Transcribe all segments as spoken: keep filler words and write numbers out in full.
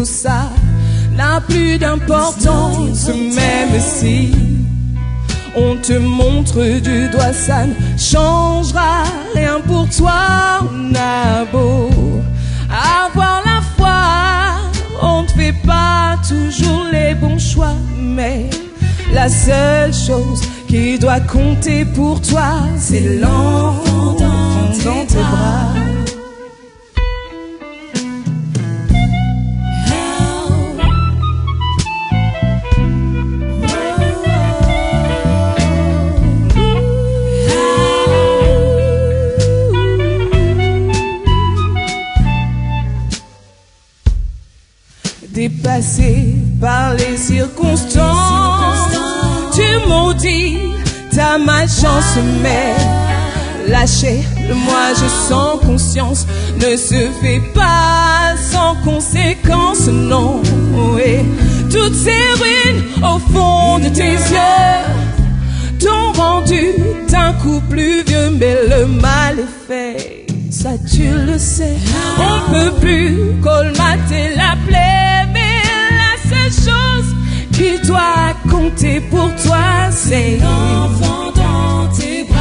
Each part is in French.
tout ça n'a plus d'importance, même si on te montre du doigt, ça ne changera rien pour toi. On a beau avoir la foi, on ne fait pas toujours les bons choix, mais la seule chose qui doit compter pour toi, c'est l'enfant dans tes bras. Dépassé par les circonstances, tu maudis ta malchance, mais lâcher le moi je sans conscience ne se fait pas sans conséquence, non. Et toutes ces ruines au fond de tes yeux t'ont rendu d'un coup plus vieux, mais le mal est fait, ça tu le sais. On peut plus colmater la plaie, mais la seule chose qui doit compter pour toi, c'est l'enfant dans tes bras.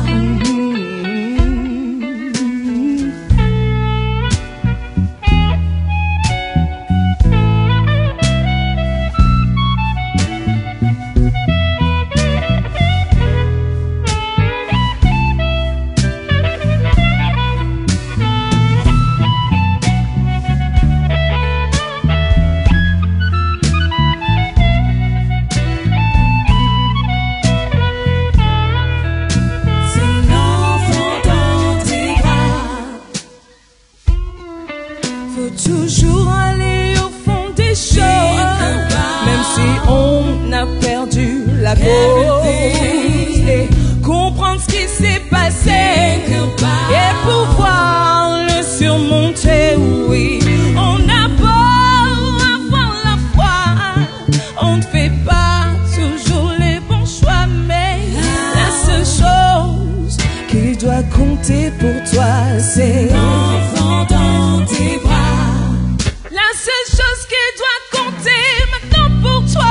Toujours aller au fond des choses, même si on a perdu la cause, et comprendre ce qui s'est passé et pouvoir le surmonter. Oui, on a beau avoir la foi, on ne fait pas toujours les bons choix, mais la seule chose qui doit compter pour toi, c'est l'enfant dans tes bras. La seule chose qui doit compter maintenant pour toi,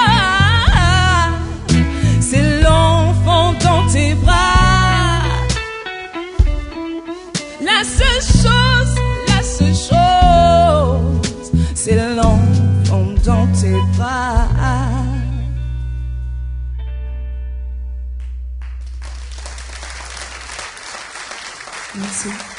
c'est l'enfant dans tes bras. La seule chose, la seule chose, c'est l'enfant dans tes bras. Merci.